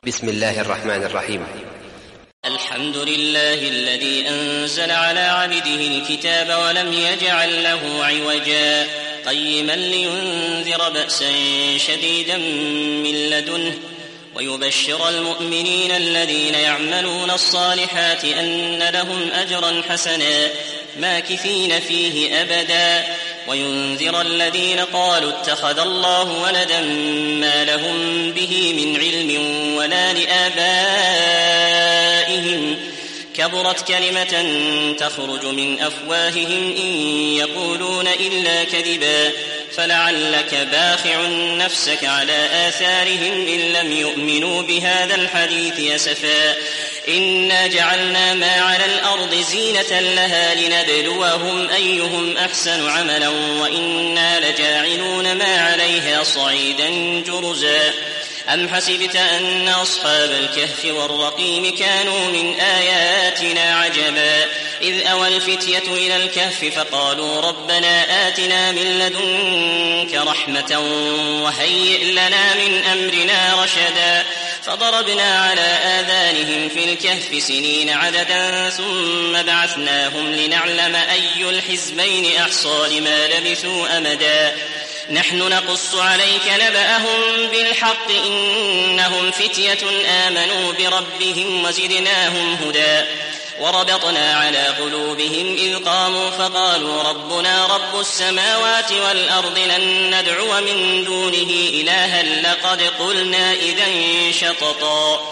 بسم الله الرحمن الرحيم. الحمد لله الذي أنزل على عبده الكتاب ولم يجعل له عوجا قيما لينذر بأسا شديدا من لدنه ويبشر المؤمنين الذين يعملون الصالحات أن لهم أجرا حسنا ماكثين فيه أبدا وينذر الذين قالوا اتخذ الله ولدا ما لهم به من علم ولا لآبائهم كبرت كلمة تخرج من أفواههم إن يقولون إلا كذبا فلعلك باخع نفسك على آثارهم إن لم يؤمنوا بهذا الحديث أسفا إنا جعلنا ما على الأرض زينة لها لنبلوهم أيهم أحسن عملا وإنا لجاعلون ما عليها صعيدا جرزا أم حسبت أن أصحاب الكهف والرقيم كانوا من آياتنا عجبا إذ أوى الفتية إلى الكهف فقالوا ربنا آتنا من لدنك رحمة وهيئ لنا من أمرنا رشدا فضربنا على آذانهم في الكهف سنين عددا ثم بعثناهم لنعلم أي الحزبين أحصى لما لبثوا أمدا نحن نقص عليك نبأهم بالحق إنهم فتية آمنوا بربهم وزدناهم هدى وربطنا على قلوبهم إذ قاموا فقالوا ربنا رب السماوات والأرض لن ندعو من دونه إلها لقد قلنا إذا شططا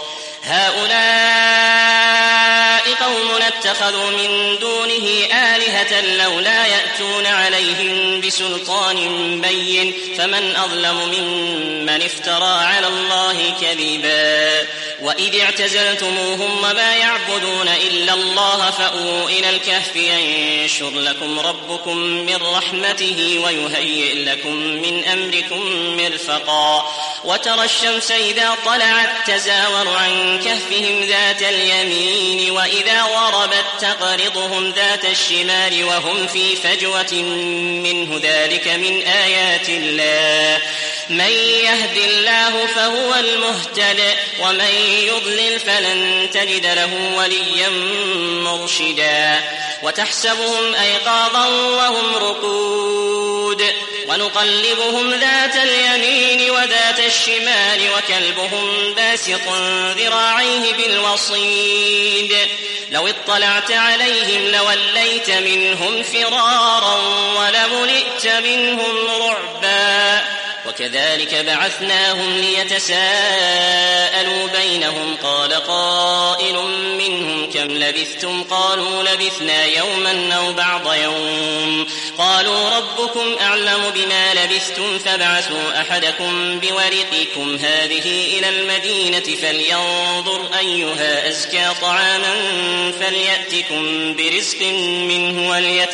هؤلاء قوم اتخذوا من دونه آلهة لولا يأتون عليهم بسلطان بين فمن أظلم ممن افترى على الله كذبا وإذ اعتزلتموهم وما يعبدون إلا الله فأووا إلى الكهف ينشر لكم ربكم من رحمته ويهيئ لكم من أمركم مرفقا وترى الشمس إذا طلعت تزاور عن كهفهم ذات اليمين وإذا غربت تقرضهم ذات الشمال وهم في فجوة منه ذلك من آيات الله من يهد الله فهو المهتد ومن يضلل فلن تجد له وليا مرشدا وتحسبهم أيقاظا وهم رقود ونقلبهم ذات اليمين وذات الشمال وكلبهم باسط ذراعيه بالوصيد لو اطلعت عليهم لوليت منهم فرارا ولملئت منهم رعبا وكذلك بعثناهم ليتساءلوا بينهم قال قائل منهم كم لبثتم قالوا لبثنا يوما أو بعض يوم قالوا ربكم أعلم بما لبثتم فابعثوا أحدكم بورقكم هذه إلى المدينة فلينظر أيها أزكى طعاما فليأتكم برزق منه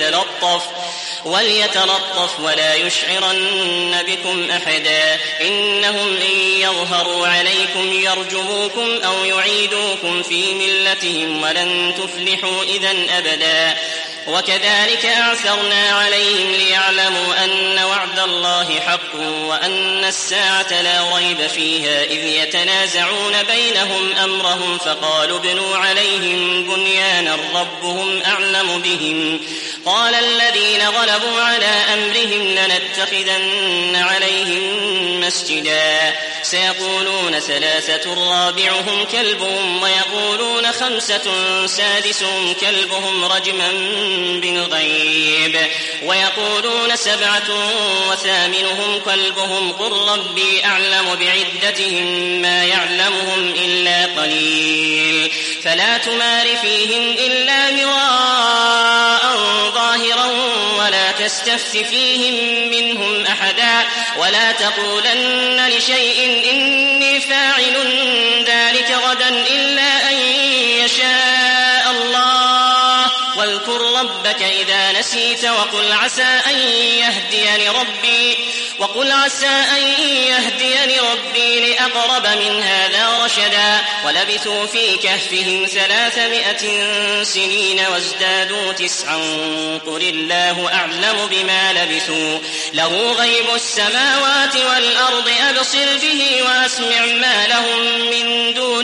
وليتلطف ولا يشعرن بكم أحدا إنهم إن يظهروا عليكم يرجموكم أو يعيدوكم في ملتهم ولن تفلحوا إذن أبدا وكذلك أعثرنا عليهم ليعلموا أن وعد الله حق وأن الساعة لا ريب فيها إذ يتنازعون بينهم أمرهم فقالوا ابنوا عليهم بنيانا ربهم أعلم بهم قال الذين غلبوا على أمرهم لنتخذن عليهم مسجدا سيقولون ثلاثة رابعهم كلبهم ويقولون خمسة سادسهم كلبهم رجما بالغيب ويقولون سبعة وثامنهم كلبهم قل ربي أعلم بعدتهم ما يعلمهم إلا قليل فلا تمار فيهم إلا مراء ظاهرا ولا تستفت فيهم منهم أحدا ولا تقولن لشيء إني فاعل ذلك غدا إلا أن يشاء الله واذكر ربك إذا نسيت وقل عسى أن يهديني ربي لأقرب من هذا رشدا ولبثوا في كهفهم 300 سنين وازدادوا 9 قل الله أعلم بما لبثوا له غيب السماوات والأرض أبصر به وأسمع ما لهم من دون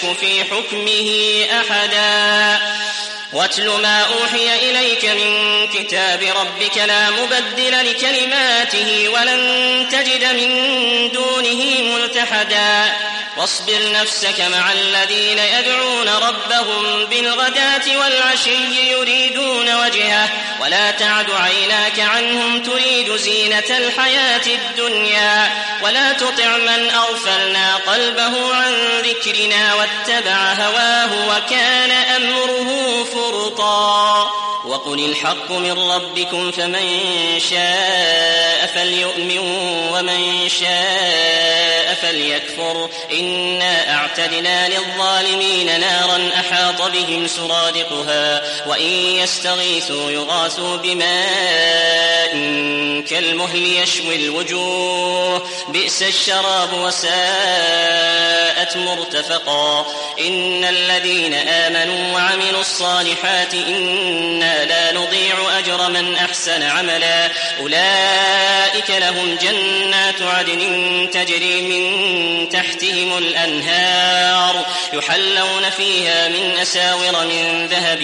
نشرك في حكمه أحدا واتل ما أوحي إليك من كتاب ربك لا مبدل لكلماته ولن تجد من دونه ملتحدا واصبر نفسك مع الذين يدعون ربهم بالغداة والعشي يريدون وجهه ولا تعد عيناك عنهم تريد زينة الحياة الدنيا ولا تطع من أغفلنا قلبه عن ذكرنا واتبع هواه وكان أمره فرطا وقل الحق من ربكم فمن شاء فليؤمن ومن شاء فليكفر إنا أعتدنا للظالمين نارا أحاط بهم سرادقها وإن يستغيثوا يغاثوا بماء كالمهل يشوي الوجوه بئس الشراب وساءت مرتفقا إن الذين آمنوا وعملوا الصالحات إنا لا نضيع أجر من أحسن عملا أولئك لهم جنات عدن تجري من تحتهم الأنهار يحلون فيها من أساور من ذهب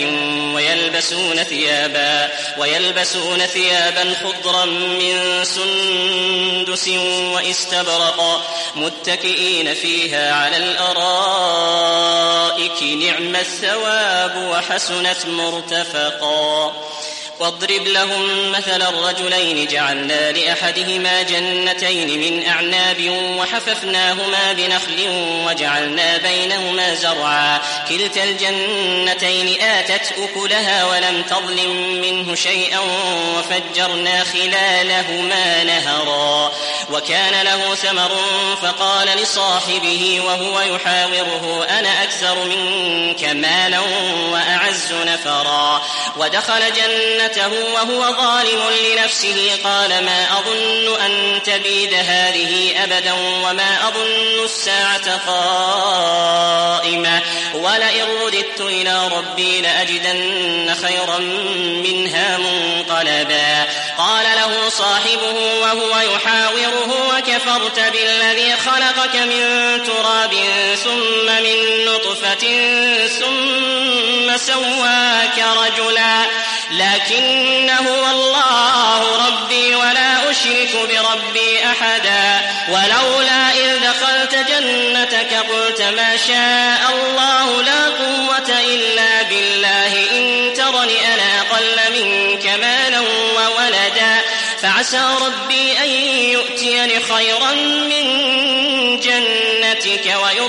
ويلبسون ثيابا خضرا من سندس واستبرق متكئين فيها على الأرائك نعم الثواب وحسنت مرتفقا واضرب لهم مثل الرجلين جعلنا لأحدهما جنتين من أعناب وحففناهما بنخل وجعلنا بينهما زرعا كلتا الجنتين آتت أكلها ولم تظلم منه شيئا وفجرنا خلالهما نهرا وكان له ثمر فقال لصاحبه وهو يحاوره أنا أكثر منك مالا وأعز نفرا ودخل جنته وهو ظالم لنفسه قال ما أظن أن تبيد هذه أبدا وما أظن الساعة قائمة ولئن رددت إلى ربي لأجدن خيرا منها منقلبا قال له صاحبه وهو يحاوره وكفرت بالذي خلقك من تراب ثم من نطفة ثم سواك رجلا لكن هو الله ربي ولا أشرك بربي أحدا ولولا إذ دخلت جنتك قلت ما شاء الله لا قوة إلا بالله إن ترني أنا أقل منك مالا وولدا فعسى ربي أن يؤتيني خيرا من جنتك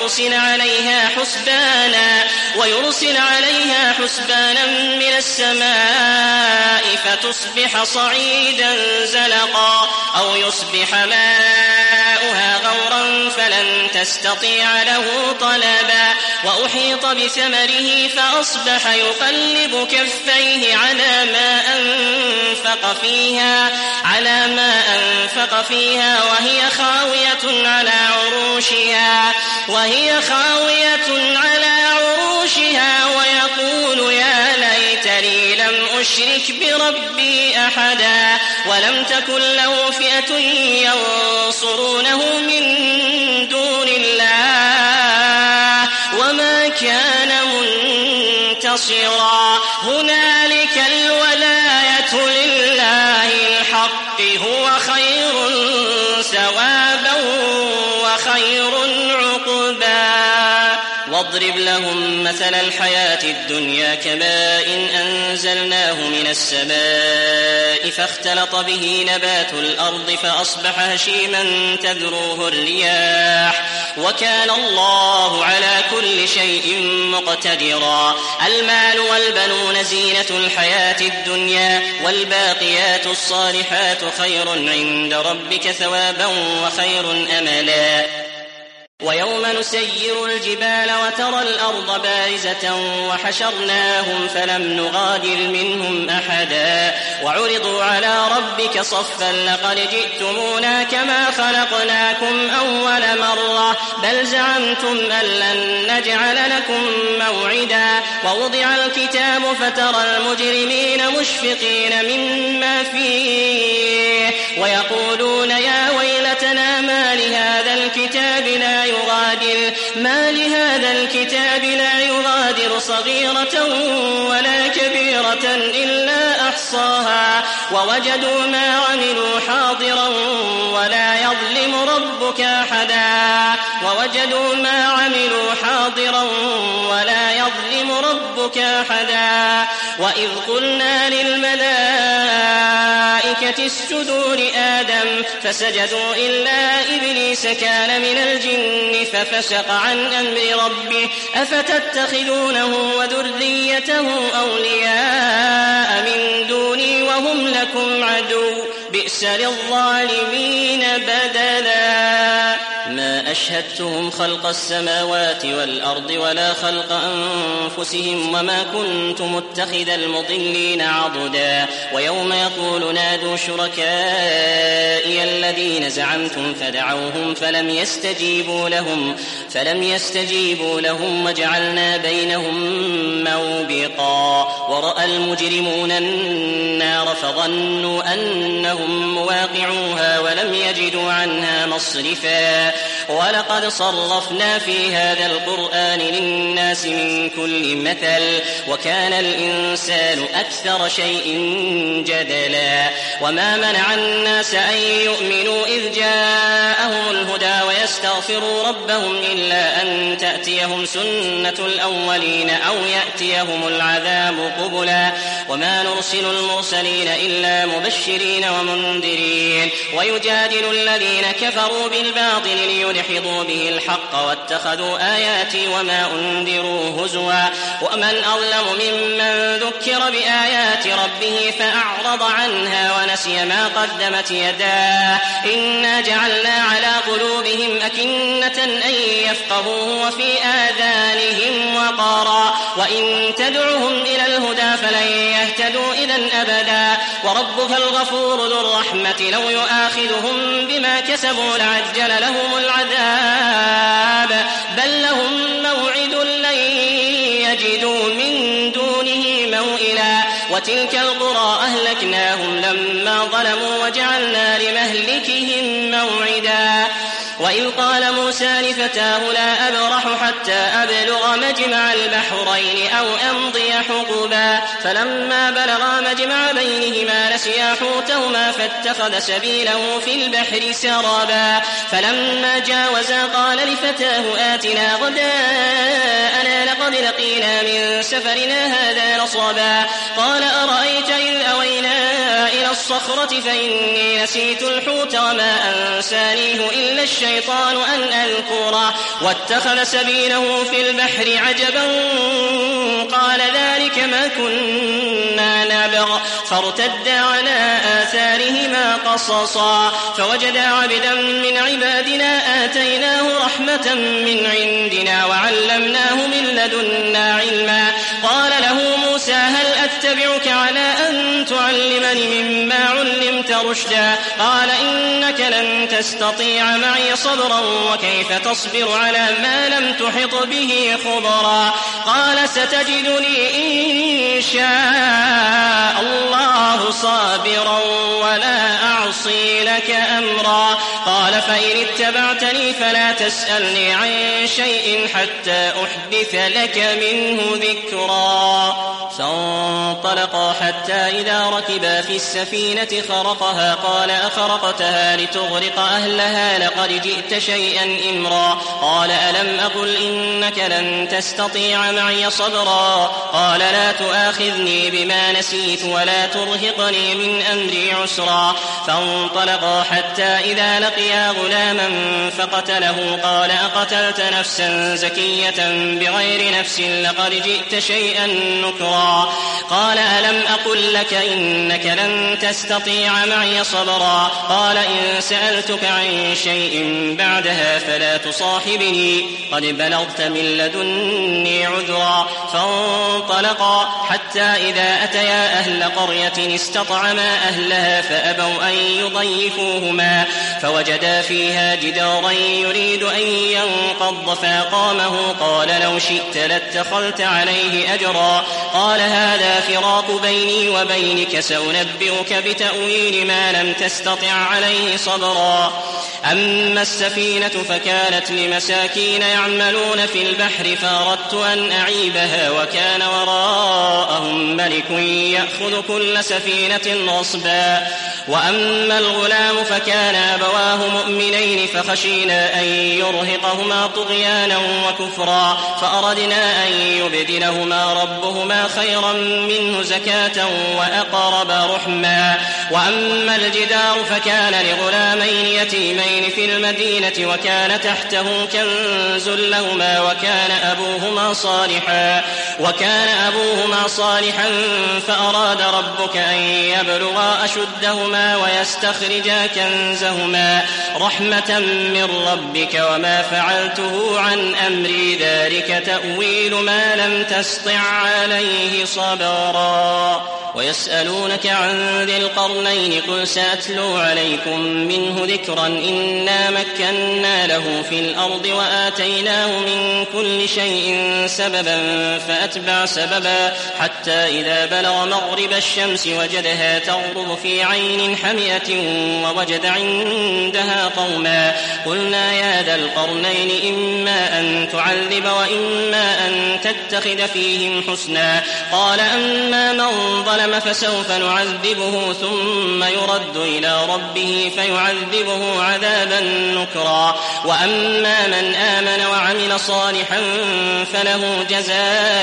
ويرسل عليها حسبانا من السماء فتصبح صعيدا زلقا أو يصبح ماؤها غورا فلن تستطيع له طلبا وأحيط بثمره فأصبح يقلب كفيه على ما أنفق فيها وهي خاوية على عروشها ويقول يا ليتني لم أشرك بربي أحدا ولم تكن له فئة ينصرونه من دون الله وما كان منتصرا هنالك الولاية لله الحق هو خير ثوابا وخير عقبا واضرب لهم مثل الحياة الدنيا كماء أنزلناه من السماء فاختلط به نبات الأرض فأصبح هشيما تذروه الرياح وكان الله على كل شيء مقتدرا المال والبنون زينة الحياة الدنيا والباقيات الصالحات خير عند ربك ثوابا وخير أملا ويوم نسير الجبال وترى الأرض بارزة وحشرناهم فلم نغادر منهم أحدا وعرضوا على ربك صفا لقد جئتمونا كما خلقناكم أول مرة بل زعمتم أن لن نجعل لكم موعدا ووضع الكتاب فترى المجرمين مشفقين مما فيه ويقولون يا ويلتنا ما لهذا الكتاب لا ما لهذا الكتاب لا يغادر صغيرة ولا كبيرة إلا أحصاها ووجدوا ما عملوا حاضرا ولا يظلم ربك أحدا وإذ قلنا للملائكة اسجدوا لآدم فسجدوا إلا إبليس كان من الجن ففسق عن أمر ربه أفتتخذونه وذريته أولياء من دوني وهم لكم عدو بئس للظالمين بدلا ما أشهدتهم خلق السماوات والأرض ولا خلق أنفسهم وما كنت متخذ المضلين عضدا ويوم يقول نادوا شركائي الذين زعمتم فدعوهم فلم يستجيبوا لهم وجعلنا بينهم موبقا ورأى المجرمون النار فظنوا أنهم مواقعوها ولم يجدوا عنها مصرفا ولقد صرفنا في هذا القرآن للناس من كل مثل وكان الإنسان أكثر شيء جدلا وما منع الناس أن يؤمنوا إذ جاءهم الهدى ويستغفروا ربهم إلا أن تأتيهم سنة الأولين أو يأتيهم العذاب قبلا وما نرسل المرسلين إلا مبشرين ومنذرين ويجادل الذين كفروا بالباطل ليدحضوا به الحق واتخذوا آياتي وما أنذروا هزوا ومن أظلم ممن ذكر بآيات ربه فأعرض عنها ونسي ما قدمت يداه إنا جعلنا على قلوبهم أكنة أن يفقهوه وفي آذانهم وقرا وإن تدعهم إلى الهدى فلن يهتدوا إذن أبدا وربك الغفور ذو الرحمة لو يؤاخذهم بما كسبوا لعجل لهم العذاب بل لهم موعد لن يجدوا من دونه موئلا وتلك القرى أهلكناهم لما ظلموا وجعلنا لمهلكهم موعدا وإذ قال موسى لفتاه لا أبرح حتى أبلغ مجمع البحرين أو أمضي حقبا فلما بلغا مجمع بينهما نسيا حوتهما فاتخذ سبيله في البحر سرابا فلما جاوزا قال لفتاه آتنا غداءنا لقد لقينا من سفرنا هذا نصبا قال أرأيت إذ أوينا إلى الصخرة فإني نسيت الحوت وما أنسانيه إلا الشيطان أن أذكره واتخذ سبيله في البحر عجبا قال ذلك ما كنا نبغ فارتدا على آثارهما قصصا فوجدا عبدا من عبادنا آتيناه رحمة من عندنا وعلمناه من لدنا علما قال له موسى هل أتبعك على أن تعلمني مما علمت رشدا قال إنك لن تستطيع معي صبرا وكيف تصبر على ما لم تحط به خبرا قال ستجدني إن شاء الله صابرا ولا أعصي لك أمرا قال فإن اتبعتني فلا تسألني عن شيء حتى أحدث لك منه ذكرا فانطلقا حتى إذا ركبا في السفينة خرقها قال أخرقتها لتغرق أهلها لقد جئت شيئا إمرا قال ألم أقل إنك لن تستطيع معي صبرا قال لا تؤاخذني بما نسيت ولا ترهقني من أمري عسرا فانطلقا حتى إذا لقيا غلاما فقتله قال أقتلت نفسا زكية بغير نفس لقد جئت شيئا نكرا قال ألم أقل لك إنك لن تستطيع معي صبرا قال إن سألتك عن شيء بعدها فلا تصاحبني قد بلغت من لدني عذرا فانطلقا حتى إذا أتيا أهل قرية استطعما أهلها فأبوا أن يضيفوهما فوجدا فيها جدارا يريد أن ينقض فأقامه قال لو شئت لاتخذت عليه أجرا قال هذا فراق بيني وبينك سأنبئك بتأويل ما لم تستطع عليه صبرا أما السفينة فكانت لمساكين يعملون في البحر فأردت أن أعيبها وكان وراءهم ملك يأخذ كل سفينة غصبا. وأما الغلام فكان أبواه مؤمنين فخشينا أن يرهقهما طغيانا وكفرا فأردنا أن يبدلهما ربهما خيرا منه زكاة وأقرب رحما. وأما الجدار فكان لغلامين يتيمين في المدينة وكان تحته كنز لهما وكان أبوهما صالحا فأراد ربك أن يبلغا أشدهما ويستخرجا كنزهما رحمة من ربك وما فعلته عن أمري ذلك تأويل ما لم تسطع عليه صبرا. ويسألونك عن ذي القرنين قل سأتلو عليكم منه ذكرا إنا مكنا له في الأرض وآتيناه من كل شيء سببا فأتبع سببا حتى إذا بلغ مغرب الشمس وجدها تغرب في عين حمئة ووجد عندها قوما قلنا يا ذا القرنين إما أن تعذب وإما أن تتخذ فيهم حسنا قال أما من ظلم فسوف نعذبه ثم يرد إلى ربه فيعذبه عذابا نكرا. وأما من آمن وعمل صالحا فله جزاء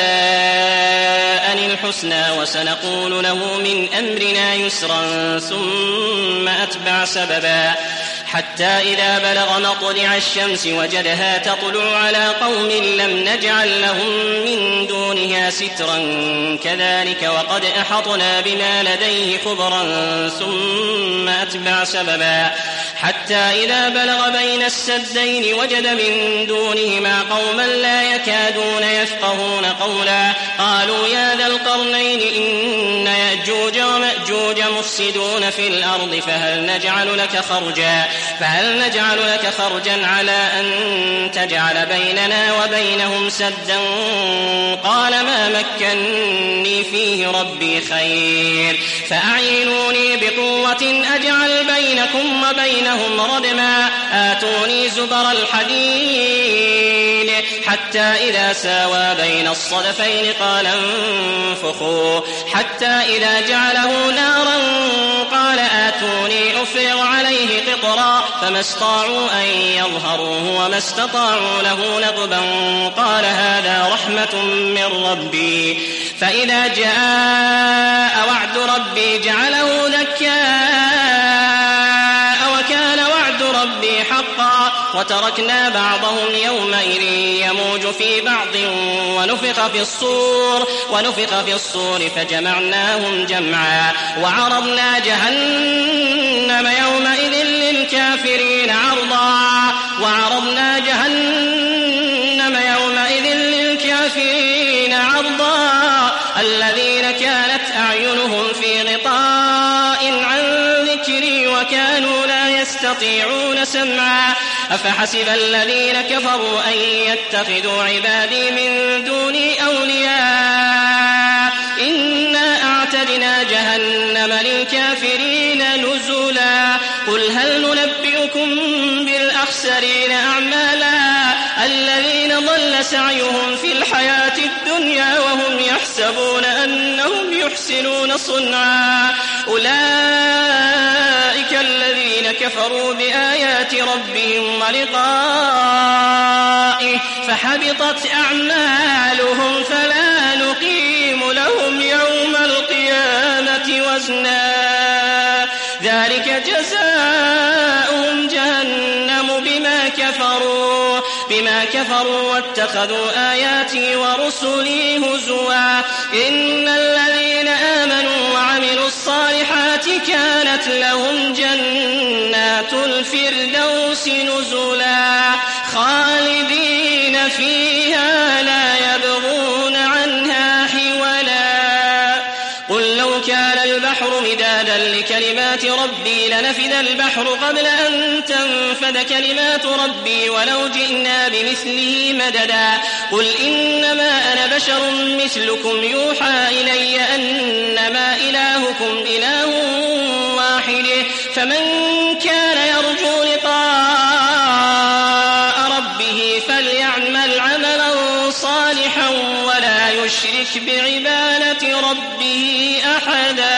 الحسنى وسنقول له من أمرنا يسرا ثم أتبع سببا حتى إذا بلغ مطلع الشمس وجدها تطلع على قوم لم نجعل لهم من دونها سترا كذلك وقد أحطنا بما لديه خبرا ثم أتبع سببا حتى إذا بلغ بين السدين وجد من دونهما قوما لا يكادون يفقهون قولا قالوا يا ذا القرنين إن يأجوج ومأجوج مفسدون في الأرض فهل نجعل لك خرجا على أن تجعل بيننا وبينهم سدا قال ما مكني فيه ربي خير فأعينوني بقوة أجعل بينكم وبينهم ردما آتوني زبر الحديد حتى إذا ساوى بين الصدفين قال انفخوا حتى إذا جعله نارا قال آتوني أفرغ عليه قطرا فما استطاعوا أن يظهروه وما استطاعوا له نقبا قال هذا رحمة من ربي فإذا جاء وعد ربي جعله دكاء وكان وعد ربي حقا وتركنا بعضهم يومئذ يموج في بعض ونفخ في الصور فجمعناهم جمعا وعرضنا جهنم يومئذ للكافرين عرضا الذين كانت أعينهم في غطاء عن ذكري وكانوا لا يستطيعون سمعا أفحسب الذين كفروا أن يتخذوا عبادي من دوني أولياء إنا أعتدنا جهنم للكافرين نزلا قل هل ننبئكم بالأخسرين أعمالا الذين ضل سعيهم في الحياة الدنيا وهم يحسبون أنهم يحسنون صنعا أولئك الذين كفروا بآيات ربهم ولقائه فحبطت أعمالهم فلا نقيم لهم يوم القيامة وزنا ذلك جزاؤهم جهنم بما كفروا واتخذوا آياتي ورسلي هزوا إن الذين آمنوا وعملوا الصالحات كانت لهم جنات الفردوس نزلا خالدين فيها لا يبغون عنها حولا قل لو كان البحر مدادا لكلمات ربي لنفد البحر قبل أن تنفد كلمات ربي ولو جئنا بمثله مددا قل إنما أنا بشر مثلكم يوحى إلي أنما إلهكم إله واحد فمن كان يرجو لقاء فليعمل عملا صالحا ولا يشرك بعبادة ربه أحدا.